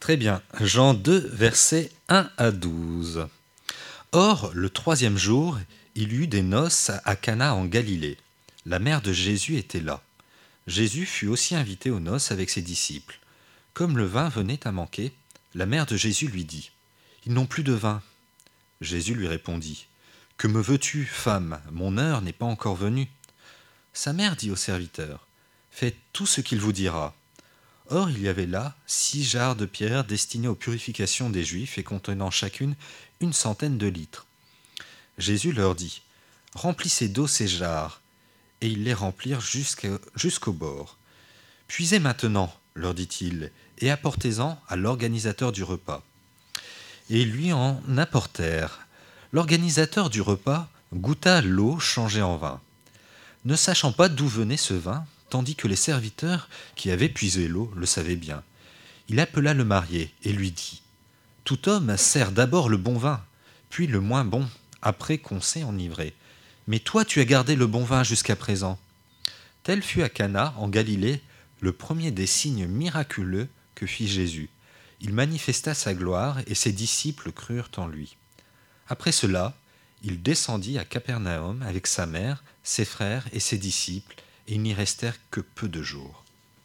Très bien. Jean 2, versets 1 à 12. Or, le 3e jour, il y eut des noces à Cana en Galilée. La mère de Jésus était là. Jésus fut aussi invité aux noces avec ses disciples. Comme le vin venait à manquer, la mère de Jésus lui dit : « Ils n'ont plus de vin. » Jésus lui répondit : « Que me veux-tu, femme ? Mon heure n'est pas encore venue. » Sa mère dit au serviteur : « Faites tout ce qu'il vous dira. » Or, il y avait là 6 jarres de pierre destinées aux purifications des Juifs et contenant chacune 100 de litres. Jésus leur dit : « Remplissez d'eau ces jarres. » Et ils les remplirent jusqu'au bord. « Puisez maintenant, leur dit-il, et apportez-en à l'organisateur du repas. » Et ils lui en apportèrent. L'organisateur du repas goûta l'eau changée en vin. Ne sachant pas d'où venait ce vin, tandis que les serviteurs qui avaient puisé l'eau le savaient bien, il appela le marié et lui dit : « Tout homme sert d'abord le bon vin, puis le moins bon, après qu'on s'est enivré. Mais toi, tu as gardé le bon vin jusqu'à présent. » Tel fut à Cana, en Galilée, le premier des signes miraculeux que fit Jésus. Il manifesta sa gloire et ses disciples crurent en lui. Après cela, il descendit à Capernaum avec sa mère, ses frères et ses disciples, et ils n'y restèrent que peu de jours.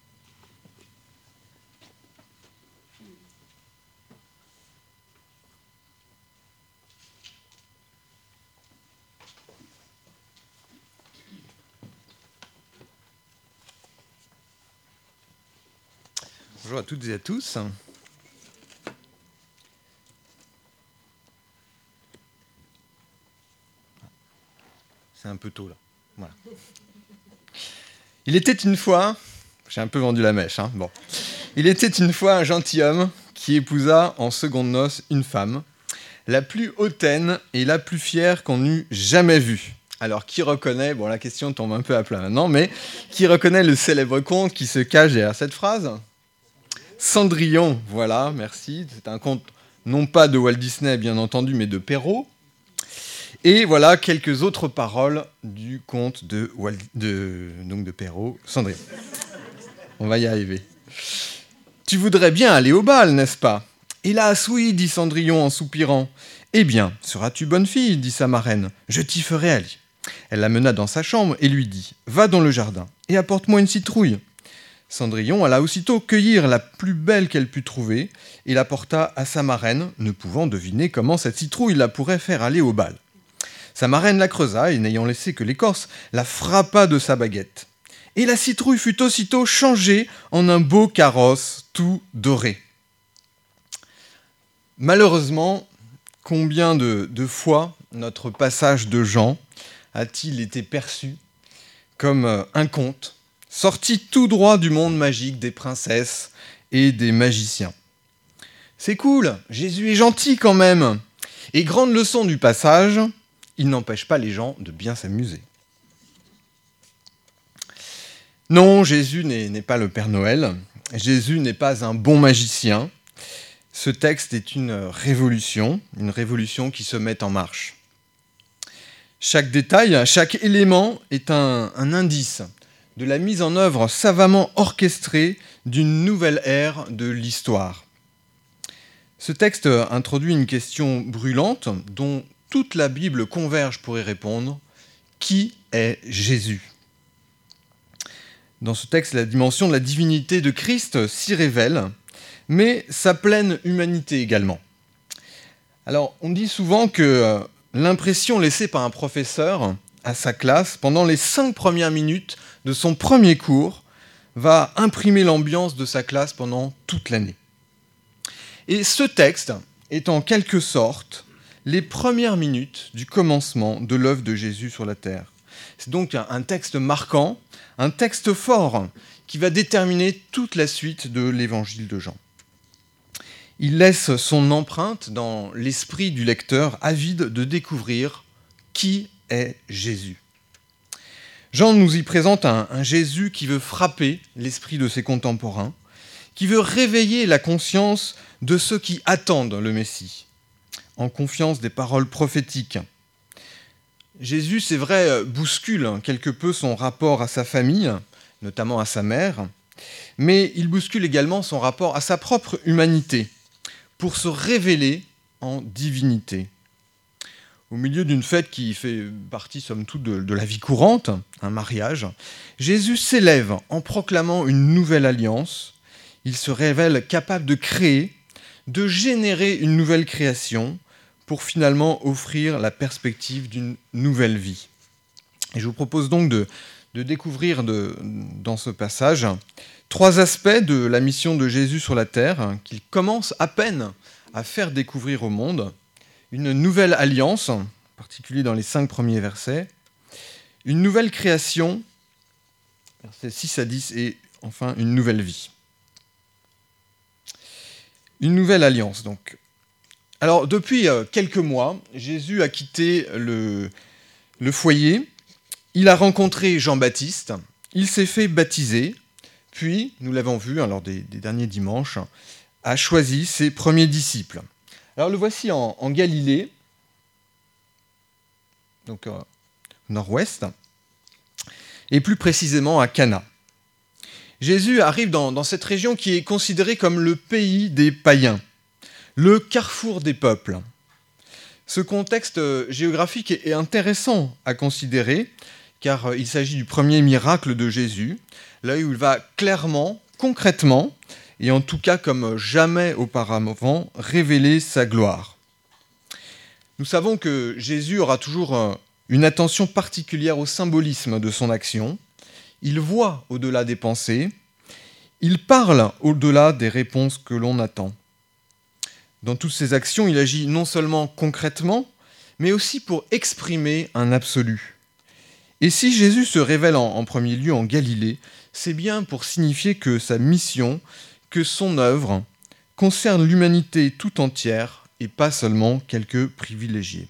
Bonjour à toutes et à tous. C'est un peu tôt là. Voilà. Il était une fois, j'ai un peu vendu la mèche, hein. Bon. Il était une fois un gentilhomme qui épousa en seconde noces une femme, la plus hautaine et la plus fière qu'on eût jamais vue. Alors, qui reconnaît, bon la question tombe un peu à plat maintenant, mais qui reconnaît le célèbre conte qui se cache derrière cette phrase ? Cendrillon, voilà, merci. C'est un conte non pas de Walt Disney, bien entendu, mais de Perrault. Et voilà quelques autres paroles du conte de Perrault, Cendrillon. On va y arriver. Tu voudrais bien aller au bal, n'est-ce pas ? Hélas, oui, dit Cendrillon en soupirant. Eh bien, seras-tu bonne fille, dit sa marraine. Je t'y ferai aller. Elle la mena dans sa chambre et lui dit : va dans le jardin et apporte-moi une citrouille. Cendrillon alla aussitôt cueillir la plus belle qu'elle put trouver et l'apporta à sa marraine, ne pouvant deviner comment cette citrouille la pourrait faire aller au bal. Sa marraine la creusa et, n'ayant laissé que l'écorce, la frappa de sa baguette. Et la citrouille fut aussitôt changée en un beau carrosse tout doré. Malheureusement, combien de fois notre passage de Jean a-t-il été perçu comme un conte sorti tout droit du monde magique des princesses et des magiciens. C'est cool, Jésus est gentil quand même. Et grande leçon du passage, il n'empêche pas les gens de bien s'amuser. Non, Jésus n'est pas le Père Noël. Jésus n'est pas un bon magicien. Ce texte est une révolution qui se met en marche. Chaque détail, chaque élément est un indice de la mise en œuvre savamment orchestrée d'une nouvelle ère de l'histoire. Ce texte introduit une question brûlante dont toute la Bible converge pour y répondre. Qui est Jésus ? Dans ce texte, la dimension de la divinité de Christ s'y révèle, mais sa pleine humanité également. Alors, on dit souvent que l'impression laissée par un professeur à sa classe pendant les 5 premières minutes de son premier cours va imprimer l'ambiance de sa classe pendant toute l'année. Et ce texte est en quelque sorte les premières minutes du commencement de l'œuvre de Jésus sur la terre. C'est donc un texte marquant, un texte fort qui va déterminer toute la suite de l'évangile de Jean. Il laisse son empreinte dans l'esprit du lecteur avide de découvrir qui est Jésus. Jean nous y présente un Jésus qui veut frapper l'esprit de ses contemporains, qui veut réveiller la conscience de ceux qui attendent le Messie, en confiance des paroles prophétiques. Jésus, c'est vrai, bouscule quelque peu son rapport à sa famille, notamment à sa mère, mais il bouscule également son rapport à sa propre humanité, pour se révéler en divinité. Au milieu d'une fête qui fait partie, somme toute, de la vie courante, un mariage, Jésus s'élève en proclamant une nouvelle alliance. Il se révèle capable de créer, de générer une nouvelle création pour finalement offrir la perspective d'une nouvelle vie. Et je vous propose donc de découvrir dans ce passage 3 aspects de la mission de Jésus sur la terre qu'il commence à peine à faire découvrir au monde. Une nouvelle alliance, en particulier dans les 5 premiers versets, une nouvelle création, versets 6 à 10, et enfin une nouvelle vie. Une nouvelle alliance, donc. Alors, depuis quelques mois, Jésus a quitté le foyer, il a rencontré Jean-Baptiste, il s'est fait baptiser, puis, nous l'avons vu lors des derniers dimanches, a choisi ses premiers disciples. Alors le voici en Galilée, donc nord-ouest, et plus précisément à Cana. Jésus arrive dans cette région qui est considérée comme le pays des païens, le carrefour des peuples. Ce contexte géographique est intéressant à considérer, car il s'agit du premier miracle de Jésus, là où il va clairement, concrètement, et en tout cas comme jamais auparavant, révéler sa gloire. Nous savons que Jésus aura toujours une attention particulière au symbolisme de son action. Il voit au-delà des pensées, il parle au-delà des réponses que l'on attend. Dans toutes ses actions, il agit non seulement concrètement, mais aussi pour exprimer un absolu. Et si Jésus se révèle en premier lieu en Galilée, c'est bien pour signifier que sa mission, que son œuvre concerne l'humanité tout entière et pas seulement quelques privilégiés.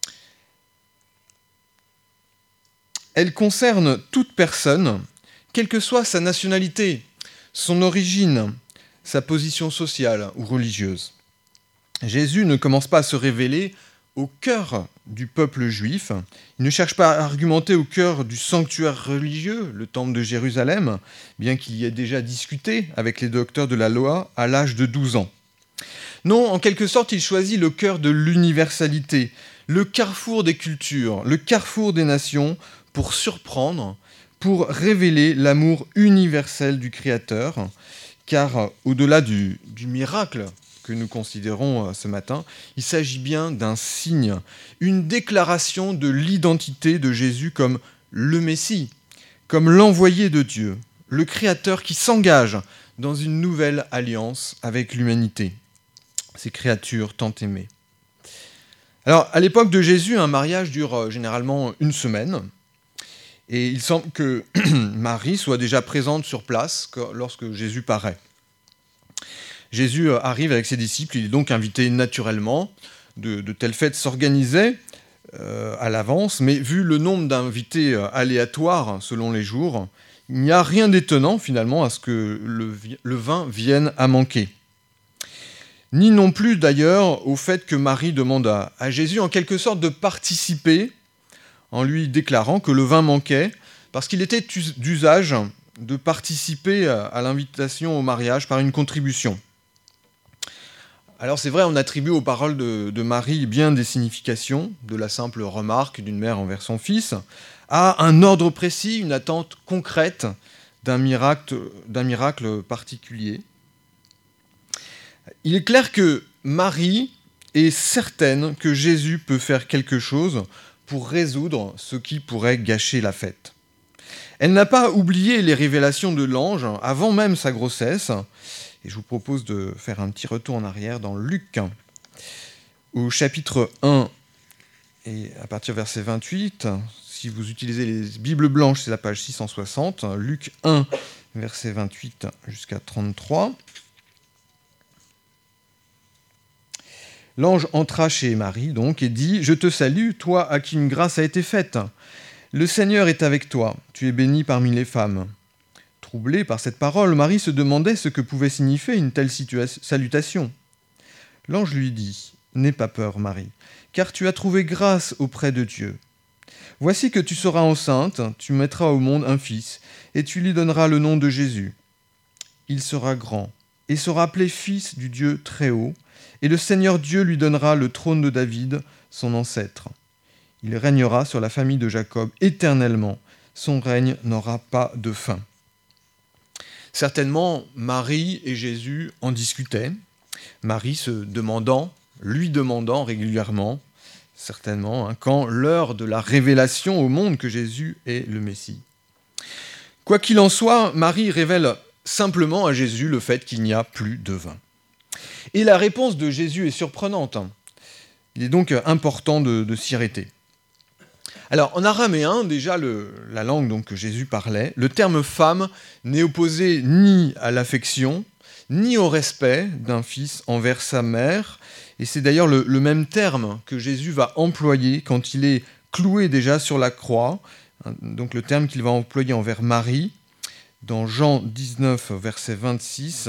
Elle concerne toute personne, quelle que soit sa nationalité, son origine, sa position sociale ou religieuse. Jésus ne commence pas à se révéler au cœur du peuple juif. Il ne cherche pas à argumenter au cœur du sanctuaire religieux, le temple de Jérusalem, bien qu'il y ait déjà discuté avec les docteurs de la loi à l'âge de 12 ans. Non, en quelque sorte, il choisit le cœur de l'universalité, le carrefour des cultures, le carrefour des nations, pour surprendre, pour révéler l'amour universel du Créateur, car au-delà du miracle que nous considérons ce matin, il s'agit bien d'un signe, une déclaration de l'identité de Jésus comme le Messie, comme l'envoyé de Dieu, le Créateur qui s'engage dans une nouvelle alliance avec l'humanité, ces créatures tant aimées. Alors, à l'époque de Jésus, un mariage dure généralement 1 semaine, et il semble que Marie soit déjà présente sur place lorsque Jésus paraît. Jésus arrive avec ses disciples, il est donc invité naturellement. De telles fêtes s'organisaient à l'avance, mais vu le nombre d'invités aléatoires selon les jours, il n'y a rien d'étonnant finalement à ce que le vin vienne à manquer. Ni non plus d'ailleurs au fait que Marie demande à Jésus en quelque sorte de participer en lui déclarant que le vin manquait, parce qu'il était d'usage de participer à l'invitation au mariage par une contribution. Alors c'est vrai, on attribue aux paroles de Marie bien des significations, de la simple remarque d'une mère envers son fils, à un ordre précis, une attente concrète d'un miracle particulier. Il est clair que Marie est certaine que Jésus peut faire quelque chose pour résoudre ce qui pourrait gâcher la fête. Elle n'a pas oublié les révélations de l'ange avant même sa grossesse. Et je vous propose de faire un petit retour en arrière dans Luc, au chapitre 1, et à partir du verset 28. Si vous utilisez les Bibles blanches, c'est la page 660. Luc 1, verset 28 jusqu'à 33. L'ange entra chez Marie, donc, et dit « Je te salue, toi à qui une grâce a été faite. Le Seigneur est avec toi, tu es bénie parmi les femmes. » Troublée par cette parole, Marie se demandait ce que pouvait signifier une telle salutation. L'ange lui dit « N'aie pas peur, Marie, car tu as trouvé grâce auprès de Dieu. Voici que tu seras enceinte, tu mettras au monde un fils, et tu lui donneras le nom de Jésus. il sera grand et sera appelé fils du Dieu Très-Haut, et le Seigneur Dieu lui donnera le trône de David, son ancêtre. Il régnera sur la famille de Jacob éternellement. Son règne n'aura pas de fin. » Certainement, Marie et Jésus en discutaient. Marie lui demandant régulièrement, certainement, quand l'heure de la révélation au monde que Jésus est le Messie. Quoi qu'il en soit, Marie révèle simplement à Jésus le fait qu'il n'y a plus de vin. Et la réponse de Jésus est surprenante. Il est donc important de s'y arrêter. Alors, en araméen, déjà la langue donc, que Jésus parlait, le terme « femme » n'est opposé ni à l'affection, ni au respect d'un fils envers sa mère. Et c'est d'ailleurs le même terme que Jésus va employer quand il est cloué déjà sur la croix, donc le terme qu'il va employer envers Marie, dans Jean 19, verset 26.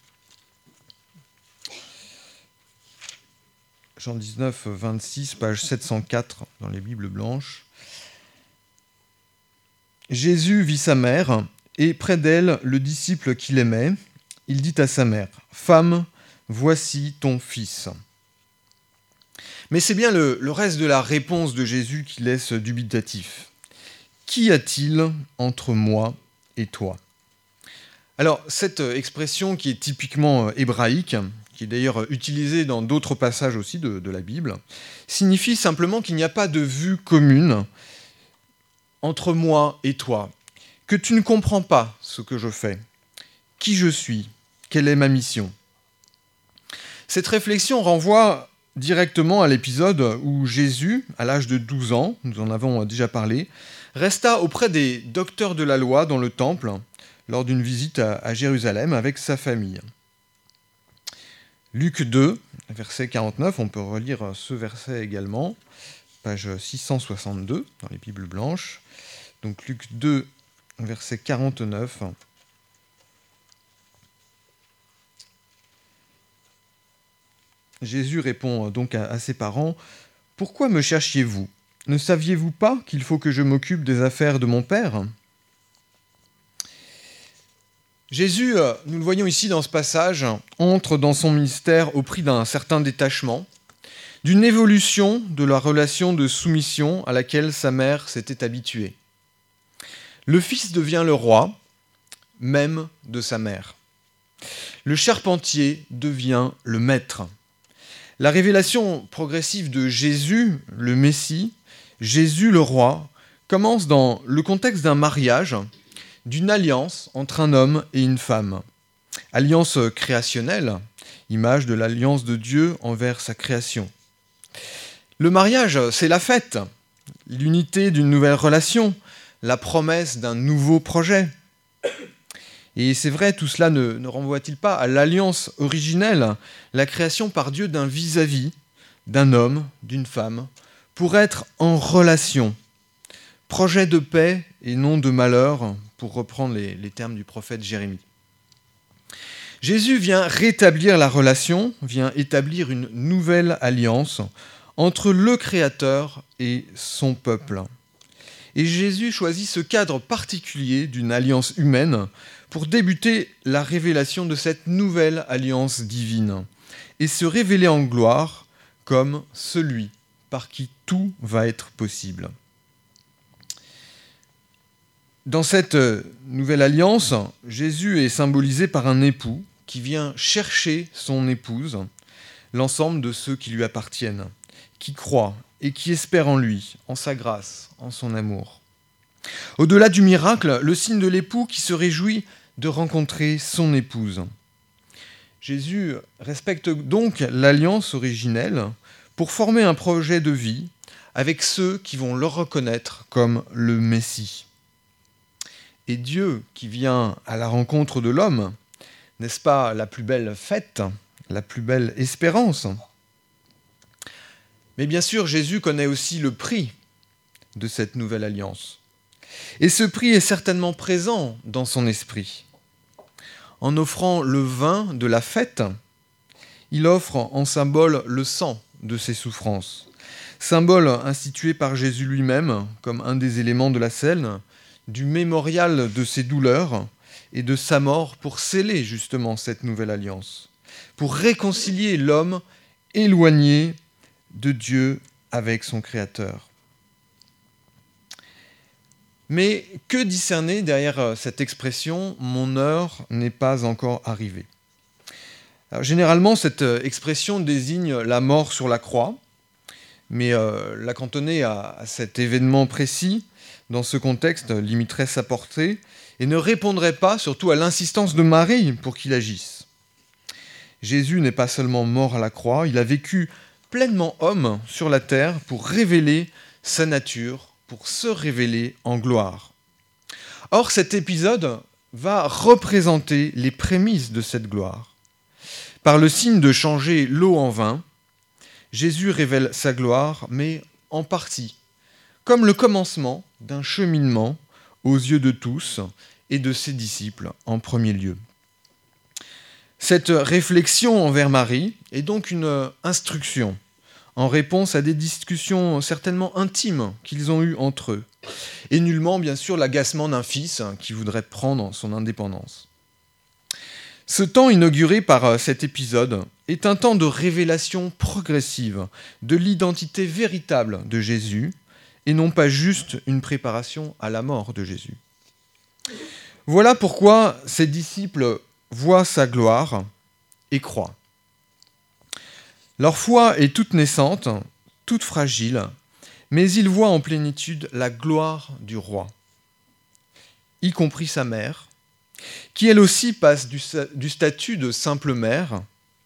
Jean 19, 26, page 704 dans les Bibles blanches. Jésus vit sa mère, et près d'elle, le disciple qu'il aimait. Il dit à sa mère, « Femme, voici ton fils. » Mais c'est bien le reste de la réponse de Jésus qui laisse dubitatif. « Qu'y a-t-il entre moi et toi ?» Alors, cette expression qui est typiquement hébraïque, qui est d'ailleurs utilisée dans d'autres passages aussi de la Bible, signifie simplement qu'il n'y a pas de vue commune entre moi et toi, que tu ne comprends pas ce que je fais, qui je suis, quelle est ma mission. Cette réflexion renvoie directement à l'épisode où Jésus, à l'âge de 12 ans, nous en avons déjà parlé, resta auprès des docteurs de la loi dans le temple lors d'une visite à Jérusalem avec sa famille. Luc 2, verset 49, on peut relire ce verset également, page 662 dans les Bibles blanches. Donc Luc 2, verset 49. Jésus répond donc à ses parents, « Pourquoi me cherchiez-vous ? Ne saviez-vous pas qu'il faut que je m'occupe des affaires de mon Père ?» Jésus, nous le voyons ici dans ce passage, entre dans son ministère au prix d'un certain détachement, d'une évolution de la relation de soumission à laquelle sa mère s'était habituée. Le fils devient le roi, même de sa mère. Le charpentier devient le maître. La révélation progressive de Jésus, le Messie, Jésus le roi, commence dans le contexte d'un mariage, d'une alliance entre un homme et une femme. Alliance créationnelle, image de l'alliance de Dieu envers sa création. Le mariage, c'est la fête, l'unité d'une nouvelle relation, la promesse d'un nouveau projet. Et c'est vrai, tout cela ne renvoie-t-il pas à l'alliance originelle, la création par Dieu d'un vis-à-vis, d'un homme, d'une femme, pour être en relation. Projet de paix et non de malheur, pour reprendre les termes du prophète Jérémie. Jésus vient rétablir la relation, vient établir une nouvelle alliance entre le Créateur et son peuple. Et Jésus choisit ce cadre particulier d'une alliance humaine pour débuter la révélation de cette nouvelle alliance divine et se révéler en gloire comme celui par qui tout va être possible. Dans cette nouvelle alliance, Jésus est symbolisé par un époux qui vient chercher son épouse, l'ensemble de ceux qui lui appartiennent, qui croient et qui espèrent en lui, en sa grâce, en son amour. Au-delà du miracle, le signe de l'époux qui se réjouit de rencontrer son épouse. Jésus respecte donc l'alliance originelle pour former un projet de vie avec ceux qui vont le reconnaître comme le Messie. Et Dieu qui vient à la rencontre de l'homme, n'est-ce pas la plus belle fête, la plus belle espérance ? Mais bien sûr, Jésus connaît aussi le prix de cette nouvelle alliance. Et ce prix est certainement présent dans son esprit. En offrant le vin de la fête, il offre en symbole le sang de ses souffrances. Symbole institué par Jésus lui-même comme un des éléments de la scène, du mémorial de ses douleurs et de sa mort pour sceller justement cette nouvelle alliance, pour réconcilier l'homme éloigné de Dieu avec son Créateur. Mais que discerner derrière cette expression « mon heure n'est pas encore arrivée » ? Alors, généralement, cette expression désigne la mort sur la croix, mais la cantonner à cet événement précis, dans ce contexte, limiterait sa portée et ne répondrait pas surtout à l'insistance de Marie pour qu'il agisse. Jésus n'est pas seulement mort à la croix, il a vécu pleinement homme sur la terre pour révéler sa nature, pour se révéler en gloire. Or, cet épisode va représenter les prémices de cette gloire. Par le signe de changer l'eau en vin, Jésus révèle sa gloire, mais en partie, comme le commencement d'un cheminement aux yeux de tous et de ses disciples en premier lieu. Cette réflexion envers Marie est donc une instruction en réponse à des discussions certainement intimes qu'ils ont eues entre eux, et nullement, bien sûr, l'agacement d'un fils qui voudrait prendre son indépendance. Ce temps inauguré par cet épisode est un temps de révélation progressive de l'identité véritable de Jésus, et non pas juste une préparation à la mort de Jésus. Voilà pourquoi ses disciples voient sa gloire et croient. Leur foi est toute naissante, toute fragile, mais ils voient en plénitude la gloire du roi, y compris sa mère, qui elle aussi passe du statut de simple mère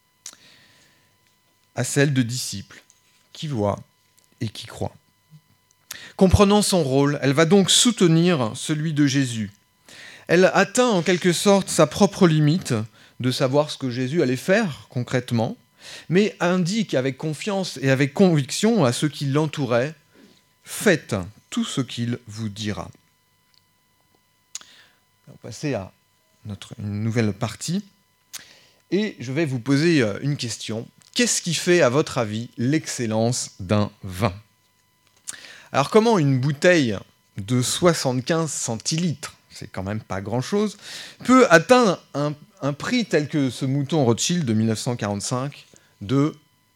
à celle de disciple, qui voit et qui croit. Comprenant son rôle, elle va donc soutenir celui de Jésus. Elle atteint en quelque sorte sa propre limite de savoir ce que Jésus allait faire concrètement, mais indique avec confiance et avec conviction à ceux qui l'entouraient « Faites tout ce qu'il vous dira ». On va passer à une nouvelle partie et je vais vous poser une question. Qu'est-ce qui fait, à votre avis, l'excellence d'un vin ? Alors comment une bouteille de 75 centilitres, c'est quand même pas grand-chose, peut atteindre un prix tel que ce mouton Rothschild de 1945 de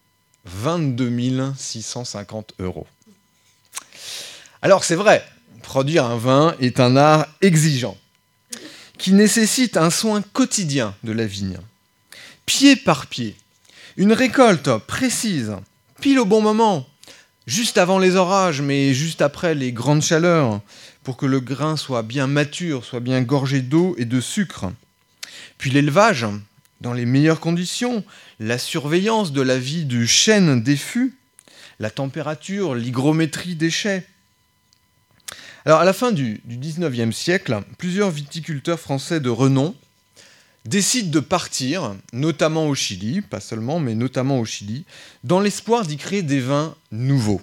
22 650 €. Alors c'est vrai, produire un vin est un art exigeant, qui nécessite un soin quotidien de la vigne. Pied par pied, une récolte précise, pile au bon moment, juste avant les orages, mais juste après les grandes chaleurs, pour que le grain soit bien mature, soit bien gorgé d'eau et de sucre. Puis l'élevage, dans les meilleures conditions, la surveillance de la vie du chêne des fûts, la température, l'hygrométrie des chais. Alors à la fin du XIXe siècle, plusieurs viticulteurs français de renom décident de partir, notamment au Chili, pas seulement, mais notamment au Chili, dans l'espoir d'y créer des vins nouveaux,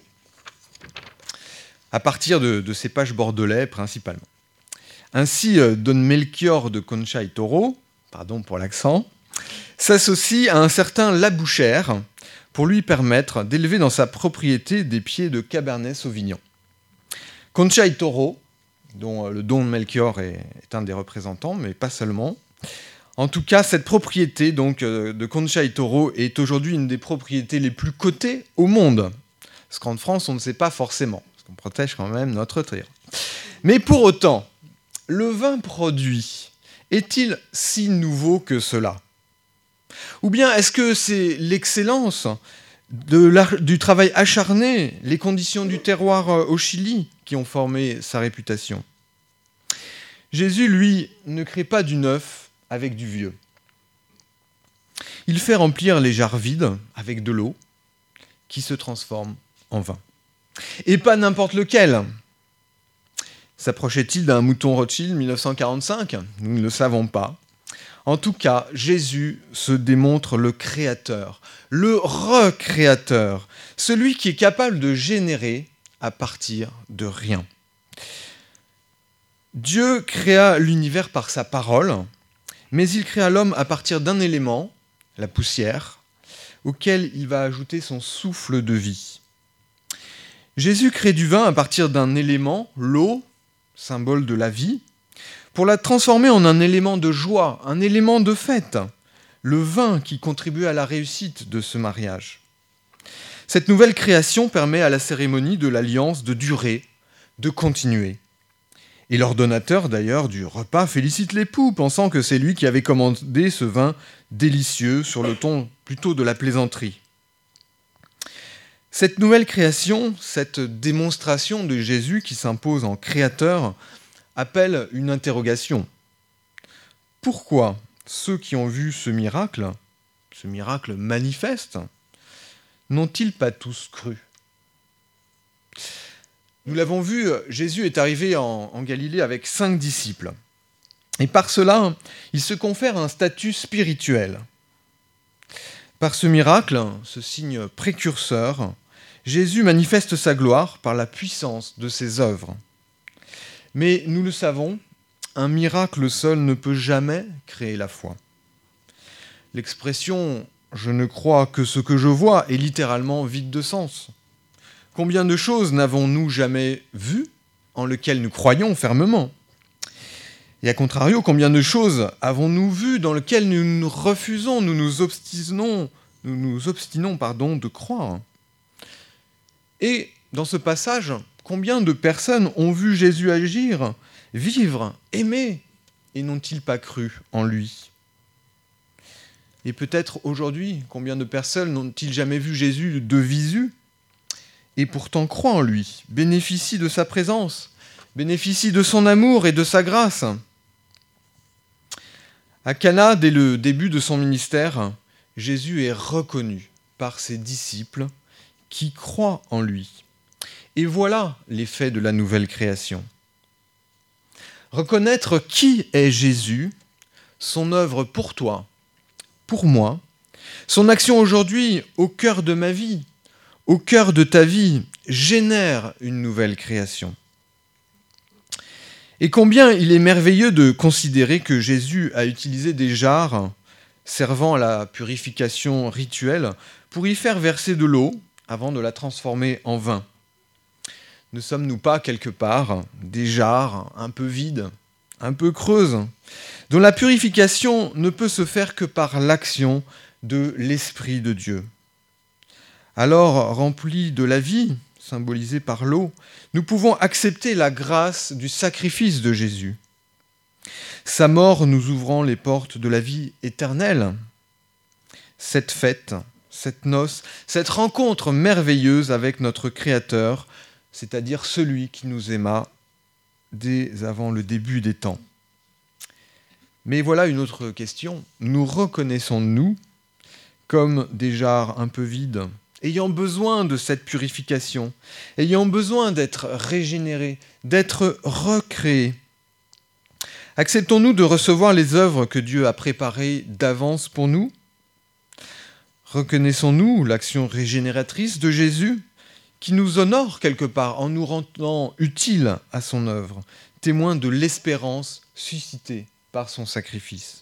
à partir de cépages bordelais principalement. Ainsi, Don Melchior de Concha y Toro, pardon pour l'accent, s'associe à un certain Labouchère pour lui permettre d'élever dans sa propriété des pieds de Cabernet Sauvignon. Concha y Toro, dont le Don Melchior est un des représentants, mais pas seulement. En tout cas, cette propriété donc, de Concha y Toro est aujourd'hui une des propriétés les plus cotées au monde. Parce qu'en France, on ne sait pas forcément, parce qu'on protège quand même notre terre. Mais pour autant, le vin produit est-il si nouveau que cela ? Ou bien est-ce que c'est l'excellence du travail acharné, les conditions du terroir au Chili qui ont formé sa réputation ? Jésus, lui, ne crée pas du neuf avec du vieux. Il fait remplir les jarres vides avec de l'eau qui se transforme en vin. Et pas n'importe lequel. S'approchait-il d'un mouton Rothschild 1945 ? Nous ne le savons pas. En tout cas, Jésus se démontre le créateur, le recréateur, celui qui est capable de générer à partir de rien. Dieu créa l'univers par sa parole, mais il créa l'homme à partir d'un élément, la poussière, auquel il va ajouter son souffle de vie. Jésus crée du vin à partir d'un élément, l'eau, symbole de la vie, pour la transformer en un élément de joie, un élément de fête, le vin qui contribue à la réussite de ce mariage. Cette nouvelle création permet à la cérémonie de l'alliance de durer, de continuer. Et l'ordonnateur, d'ailleurs, du repas félicite l'époux, pensant que c'est lui qui avait commandé ce vin délicieux sur le ton plutôt de la plaisanterie. Cette nouvelle création, cette démonstration de Jésus qui s'impose en créateur, appelle une interrogation. Pourquoi ceux qui ont vu ce miracle manifeste, n'ont-ils pas tous cru ? Nous l'avons vu, Jésus est arrivé en Galilée avec 5 disciples. Et par cela, il se confère un statut spirituel. Par ce miracle, ce signe précurseur, Jésus manifeste sa gloire par la puissance de ses œuvres. Mais nous le savons, un miracle seul ne peut jamais créer la foi. L'expression « je ne crois que ce que je vois » est littéralement vide de sens. Combien de choses n'avons-nous jamais vues en lesquelles nous croyons fermement ? Et à contrario, combien de choses avons-nous vues dans lesquelles nous refusons, nous nous obstinons de croire ? Et dans ce passage, combien de personnes ont vu Jésus agir, vivre, aimer, et n'ont-ils pas cru en lui ? Et peut-être aujourd'hui, combien de personnes n'ont-ils jamais vu Jésus de visu, et pourtant croient en lui, bénéficient de sa présence, bénéficient de son amour et de sa grâce ? À Cana, dès le début de son ministère, Jésus est reconnu par ses disciples qui croient en lui. Et voilà l'effet de la nouvelle création. Reconnaître qui est Jésus, son œuvre pour toi, pour moi, son action aujourd'hui au cœur de ma vie, au cœur de ta vie, génère une nouvelle création. Et combien il est merveilleux de considérer que Jésus a utilisé des jarres servant à la purification rituelle pour y faire verser de l'eau avant de la transformer en vin. Ne sommes-nous pas quelque part des jarres un peu vides, un peu creuses, dont la purification ne peut se faire que par l'action de l'Esprit de Dieu ? Alors, remplis de la vie, symbolisée par l'eau, nous pouvons accepter la grâce du sacrifice de Jésus. Sa mort nous ouvrant les portes de la vie éternelle. Cette fête, cette noce, cette rencontre merveilleuse avec notre Créateur, c'est-à-dire celui qui nous aima dès avant le début des temps. Mais voilà une autre question. Nous reconnaissons-nous comme des jarres un peu vides, ayant besoin de cette purification, ayant besoin d'être régénérés, d'être recréés? Acceptons-nous de recevoir les œuvres que Dieu a préparées d'avance pour nous ? Reconnaissons-nous l'action régénératrice de Jésus qui nous honore quelque part en nous rendant utiles à son œuvre, témoins de l'espérance suscitée par son sacrifice.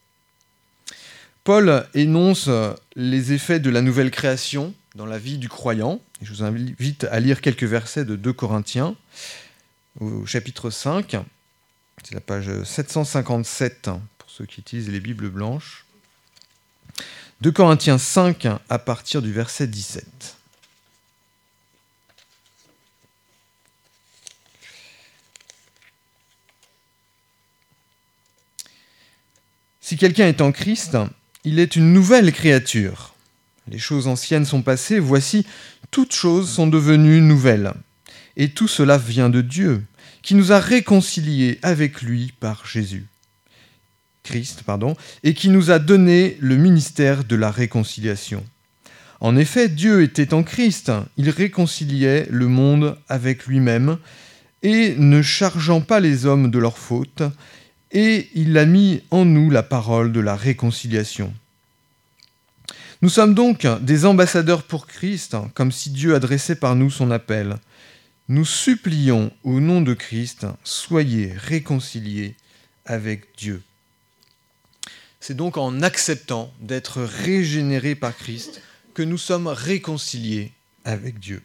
Paul énonce les effets de la nouvelle création dans la vie du croyant. Je vous invite à lire quelques versets de 2 Corinthiens, au chapitre 5. C'est la page 757 pour ceux qui utilisent les Bibles blanches. 2 Corinthiens 5 à partir du verset 17. Si quelqu'un est en Christ, il est une nouvelle créature. Les choses anciennes sont passées, voici, toutes choses sont devenues nouvelles. Et tout cela vient de Dieu, qui nous a réconciliés avec lui par Christ, et qui nous a donné le ministère de la réconciliation. En effet, Dieu était en Christ, il réconciliait le monde avec lui-même, et ne chargeant pas les hommes de leurs fautes, et il a mis en nous la parole de la réconciliation. Nous sommes donc des ambassadeurs pour Christ, comme si Dieu adressait par nous son appel. Nous supplions au nom de Christ, soyez réconciliés avec Dieu. C'est donc en acceptant d'être régénérés par Christ que nous sommes réconciliés avec Dieu.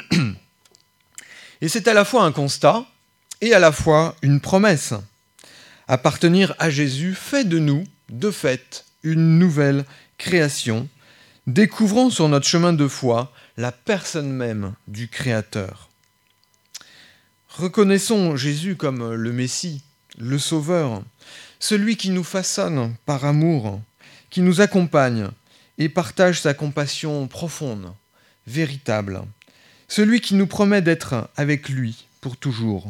Et c'est à la fois un constat et à la fois une promesse. Appartenir à Jésus fait de nous, de fait, une nouvelle création, découvrant sur notre chemin de foi la personne même du Créateur. Reconnaissons Jésus comme le Messie, le Sauveur, celui qui nous façonne par amour, qui nous accompagne et partage sa compassion profonde, véritable, celui qui nous promet d'être avec lui pour toujours.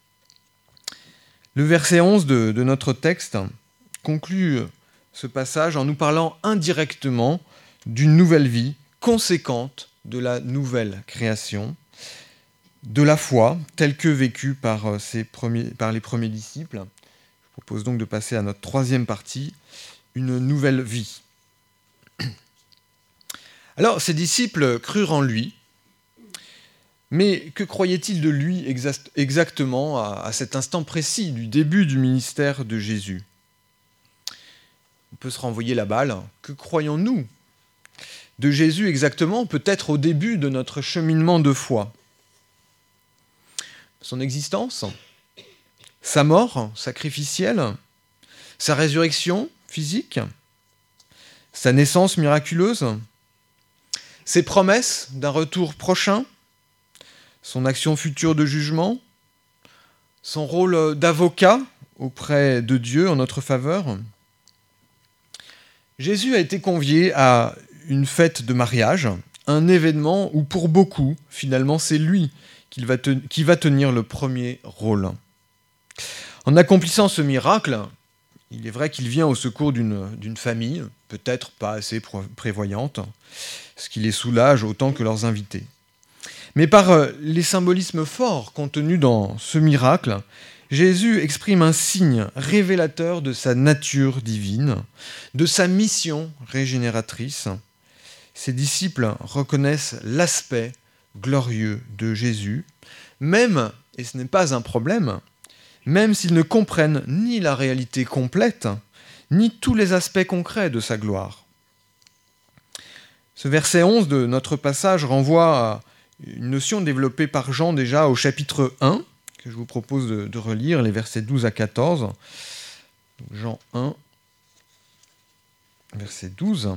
Le verset 11 de notre texte conclut ce passage en nous parlant indirectement d'une nouvelle vie conséquente de la nouvelle création, de la foi telle que vécue par les premiers disciples. Je propose donc de passer à notre troisième partie, une nouvelle vie. Alors, ces disciples crurent en lui, mais que croyaient-ils de lui exactement à cet instant précis du début du ministère de Jésus ? On peut se renvoyer la balle. Que croyons-nous de Jésus exactement, peut-être au début de notre cheminement de foi ? Son existence, sa mort sacrificielle, sa résurrection physique, sa naissance miraculeuse, ses promesses d'un retour prochain, son action future de jugement, son rôle d'avocat auprès de Dieu en notre faveur. Jésus a été convié à une fête de mariage, un événement où pour beaucoup, finalement, c'est lui qui va tenir le premier rôle. En accomplissant ce miracle, il est vrai qu'il vient au secours d'une famille, peut-être pas assez prévoyante, ce qui les soulage autant que leurs invités. Mais par les symbolismes forts contenus dans ce miracle, Jésus exprime un signe révélateur de sa nature divine, de sa mission régénératrice. Ses disciples reconnaissent l'aspect glorieux de Jésus, même, et ce n'est pas un problème, même s'ils ne comprennent ni la réalité complète, ni tous les aspects concrets de sa gloire. Ce verset 11 de notre passage renvoie à une notion développée par Jean déjà au chapitre 1, que je vous propose de relire, les versets 12 à 14. Jean 1, verset 12.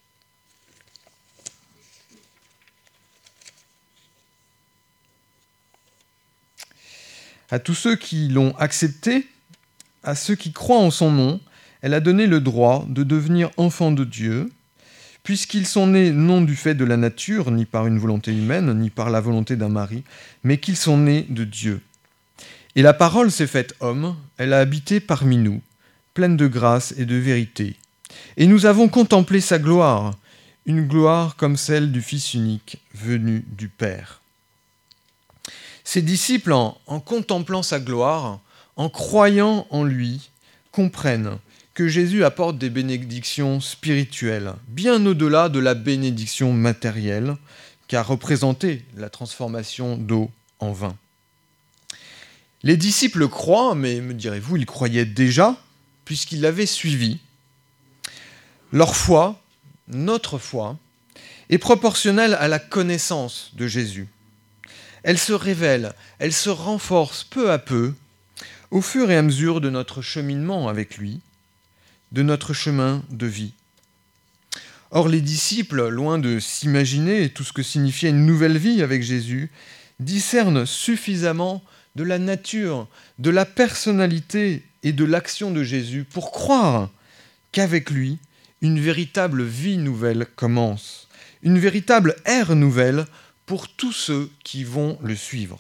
À tous ceux qui l'ont accepté, à ceux qui croient en son nom, elle a donné le droit de devenir enfants de Dieu, puisqu'ils sont nés non du fait de la nature, ni par une volonté humaine, ni par la volonté d'un mari, mais qu'ils sont nés de Dieu. Et la parole s'est faite homme, elle a habité parmi nous, pleine de grâce et de vérité. Et nous avons contemplé sa gloire, une gloire comme celle du Fils unique, venu du Père. Ses disciples, en contemplant sa gloire, en croyant en lui, comprennent que Jésus apporte des bénédictions spirituelles, bien au-delà de la bénédiction matérielle, qu'a représentée la transformation d'eau en vin. Les disciples croient, mais me direz-vous, ils croyaient déjà, puisqu'ils l'avaient suivi. Leur foi, notre foi, est proportionnelle à la connaissance de Jésus. Elle se révèle, elle se renforce peu à peu, au fur et à mesure de notre cheminement avec lui, de notre chemin de vie. Or, les disciples, loin de s'imaginer tout ce que signifiait une nouvelle vie avec Jésus, discernent suffisamment de la nature, de la personnalité et de l'action de Jésus pour croire qu'avec lui, une véritable vie nouvelle commence, une véritable ère nouvelle pour tous ceux qui vont le suivre.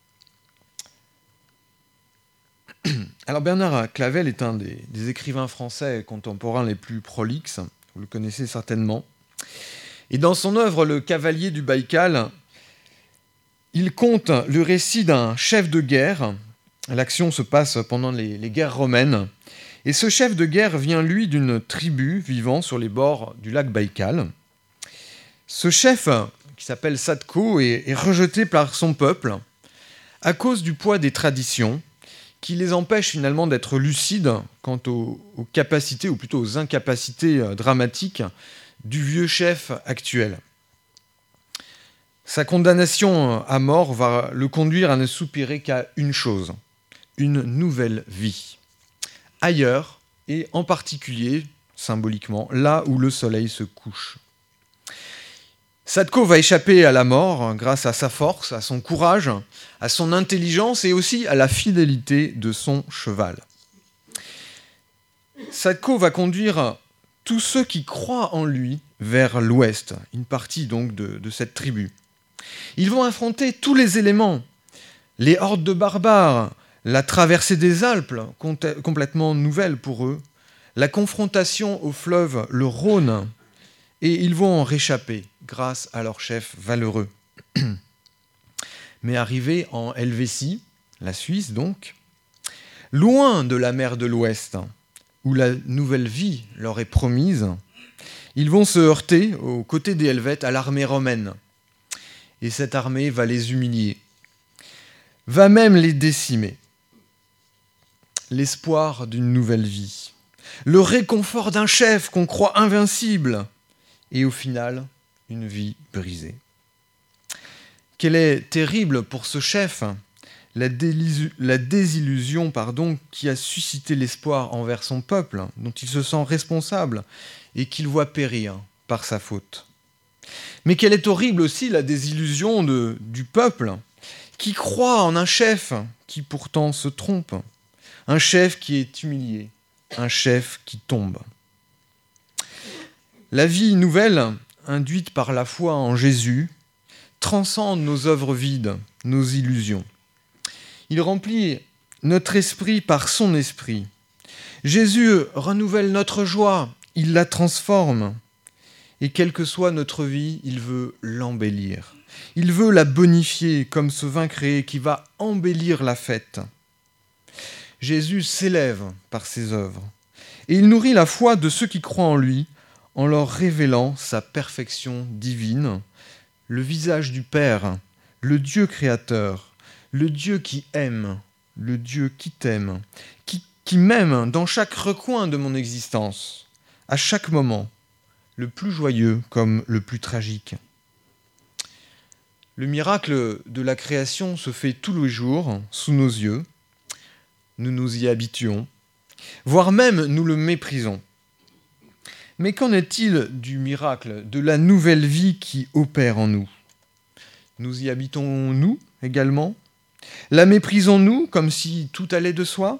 Alors Bernard Clavel est un des écrivains français contemporains les plus prolixes, vous le connaissez certainement. Et dans son œuvre Le Cavalier du Baïkal, il conte le récit d'un chef de guerre. L'action se passe pendant les guerres romaines. Et ce chef de guerre vient, lui, d'une tribu vivant sur les bords du lac Baïkal. Ce chef, qui s'appelle Sadko, est rejeté par son peuple à cause du poids des traditions qui les empêchent finalement d'être lucides quant aux capacités, ou plutôt aux incapacités dramatiques du vieux chef actuel. Sa condamnation à mort va le conduire à ne soupirer qu'à une chose, une nouvelle vie. ailleurs, et en particulier, symboliquement, là où le soleil se couche. Sadko va échapper à la mort grâce à sa force, à son courage, à son intelligence et aussi à la fidélité de son cheval. Sadko va conduire tous ceux qui croient en lui vers l'ouest, une partie donc de cette tribu. Ils vont affronter tous les éléments, les hordes de barbares, la traversée des Alpes, complètement nouvelle pour eux, la confrontation au fleuve, le Rhône, et ils vont en réchapper grâce à leur chef valeureux. Mais arrivés en Helvétie, la Suisse donc, loin de la mer de l'Ouest, où la nouvelle vie leur est promise, ils vont se heurter, aux côtés des Helvètes, à l'armée romaine. Et cette armée va les humilier, va même les décimer. L'espoir d'une nouvelle vie, le réconfort d'un chef qu'on croit invincible, et au final, une vie brisée. Quelle est terrible pour ce chef la désillusion qui a suscité l'espoir envers son peuple, dont il se sent responsable et qu'il voit périr par sa faute. Mais quelle est horrible aussi la désillusion du peuple qui croit en un chef qui pourtant se trompe, un chef qui est humilié, un chef qui tombe. La vie nouvelle, induite par la foi en Jésus, transcende nos œuvres vides, nos illusions. Il remplit notre esprit par son esprit. Jésus renouvelle notre joie, il la transforme. Et quelle que soit notre vie, il veut l'embellir. Il veut la bonifier comme ce vin créé qui va embellir la fête. Jésus s'élève par ses œuvres. Et il nourrit la foi de ceux qui croient en lui en leur révélant sa perfection divine, le visage du Père, le Dieu créateur, le Dieu qui aime, le Dieu qui t'aime, qui m'aime dans chaque recoin de mon existence, à chaque moment, le plus joyeux comme le plus tragique. Le miracle de la création se fait tous les jours, sous nos yeux. Nous nous y habituons, voire même nous le méprisons. Mais qu'en est-il du miracle, de la nouvelle vie qui opère en nous ? Nous y habitons-nous également ? La méprisons-nous comme si tout allait de soi ?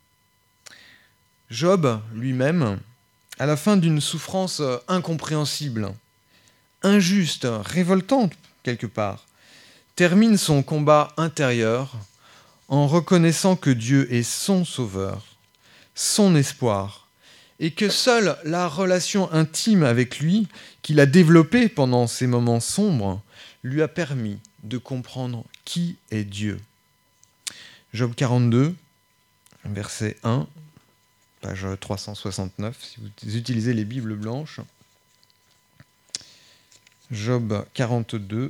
Job, lui-même, à la fin d'une souffrance incompréhensible, injuste, révoltante quelque part, termine son combat intérieur en reconnaissant que Dieu est son sauveur, son espoir, et que seule la relation intime avec lui, qu'il a développée pendant ces moments sombres, lui a permis de comprendre qui est Dieu. Job 42, verset 1, page 369, si vous utilisez les Bibles blanches. Job 42,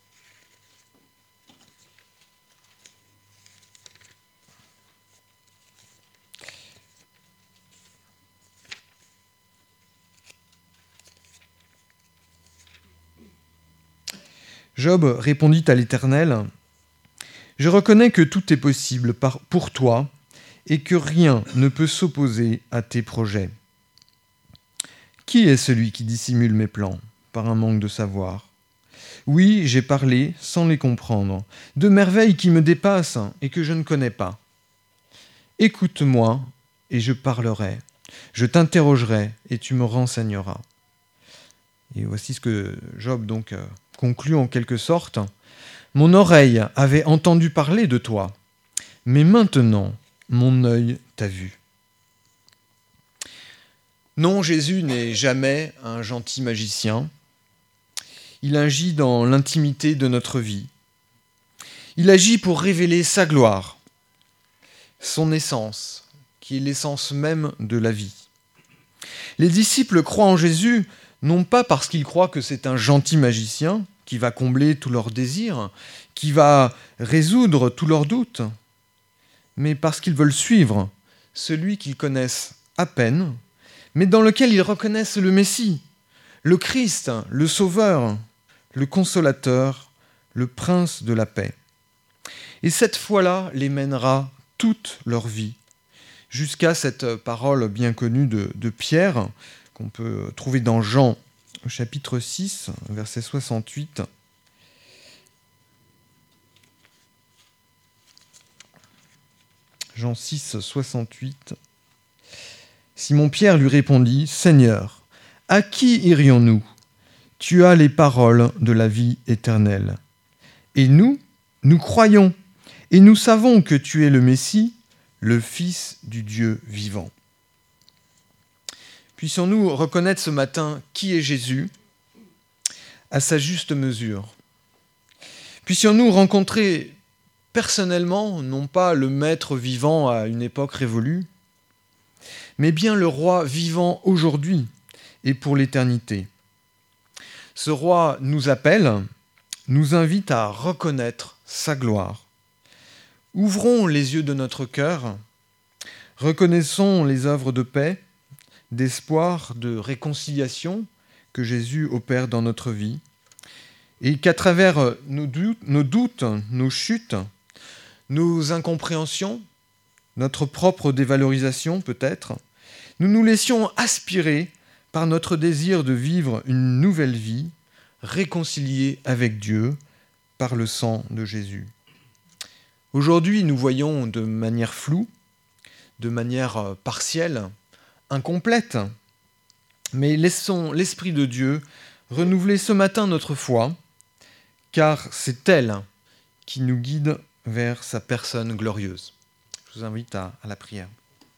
Job répondit à l'Éternel : « Je reconnais que tout est possible pour toi et que rien ne peut s'opposer à tes projets. Qui est celui qui dissimule mes plans par un manque de savoir ? Oui, j'ai parlé sans les comprendre, de merveilles qui me dépassent et que je ne connais pas. Écoute-moi et je parlerai, je t'interrogerai et tu me renseigneras. » Et voici ce que Job donc conclut en quelque sorte. « Mon oreille avait entendu parler de toi, mais maintenant mon œil t'a vu. » Non, Jésus n'est jamais un gentil magicien. Il agit dans l'intimité de notre vie. Il agit pour révéler sa gloire, son essence, qui est l'essence même de la vie. Les disciples croient en Jésus non pas parce qu'ils croient que c'est un gentil magicien qui va combler tous leurs désirs, qui va résoudre tous leurs doutes, mais parce qu'ils veulent suivre celui qu'ils connaissent à peine, mais dans lequel ils reconnaissent le Messie, le Christ, le Sauveur, le Consolateur, le Prince de la paix. Et cette foi-là les mènera toute leur vie, jusqu'à cette parole bien connue de Pierre, qu'on peut trouver dans Jean, au chapitre 6, verset 68. Jean 6, 68. Simon-Pierre lui répondit, « Seigneur, à qui irions-nous ? Tu as les paroles de la vie éternelle. Et nous croyons, et nous savons que tu es le Messie, le Fils du Dieu vivant. » Puissions-nous reconnaître ce matin qui est Jésus à sa juste mesure. Puissions-nous rencontrer personnellement, non pas le Maître vivant à une époque révolue, mais bien le Roi vivant aujourd'hui et pour l'éternité. Ce Roi nous appelle, nous invite à reconnaître sa gloire. Ouvrons les yeux de notre cœur, reconnaissons les œuvres de paix, d'espoir, de réconciliation que Jésus opère dans notre vie, et qu'à travers nos doutes, nos chutes, nos incompréhensions, notre propre dévalorisation peut-être, nous nous laissions aspirer par notre désir de vivre une nouvelle vie, réconciliée avec Dieu par le sang de Jésus. Aujourd'hui, nous voyons de manière floue, de manière partielle, incomplète, mais laissons l'Esprit de Dieu renouveler ce matin notre foi, car c'est elle qui nous guide vers sa personne glorieuse. Je vous invite à la prière.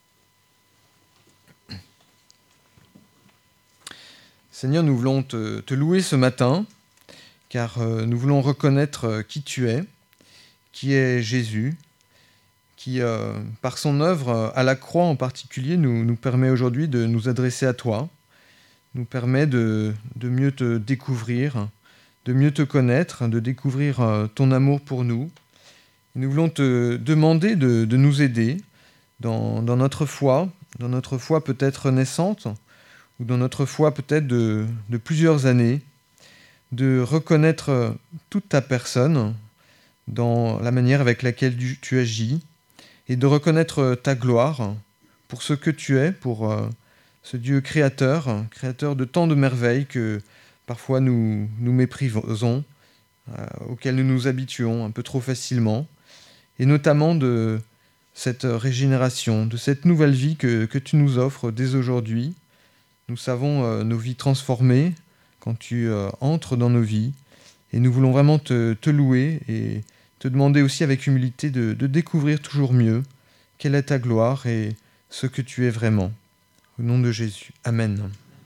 Seigneur, nous voulons te louer ce matin, car nous voulons reconnaître qui tu es, qui est Jésus, qui, par son œuvre à la croix en particulier, nous permet aujourd'hui de nous adresser à toi, nous permet de mieux te découvrir, de mieux te connaître, de découvrir ton amour pour nous. Nous voulons te demander de nous aider dans notre foi peut-être naissante, ou dans notre foi peut-être de plusieurs années, de reconnaître toute ta personne dans la manière avec laquelle tu agis, et de reconnaître ta gloire pour ce que tu es, pour ce Dieu créateur de tant de merveilles que parfois nous méprisons, auxquelles nous nous habituons un peu trop facilement, et notamment de cette régénération, de cette nouvelle vie que tu nous offres dès aujourd'hui. Nous savons nos vies transformées quand tu entres dans nos vies, et nous voulons vraiment te louer et te demander aussi avec humilité de découvrir toujours mieux quelle est ta gloire et ce que tu es vraiment. Au nom de Jésus. Amen.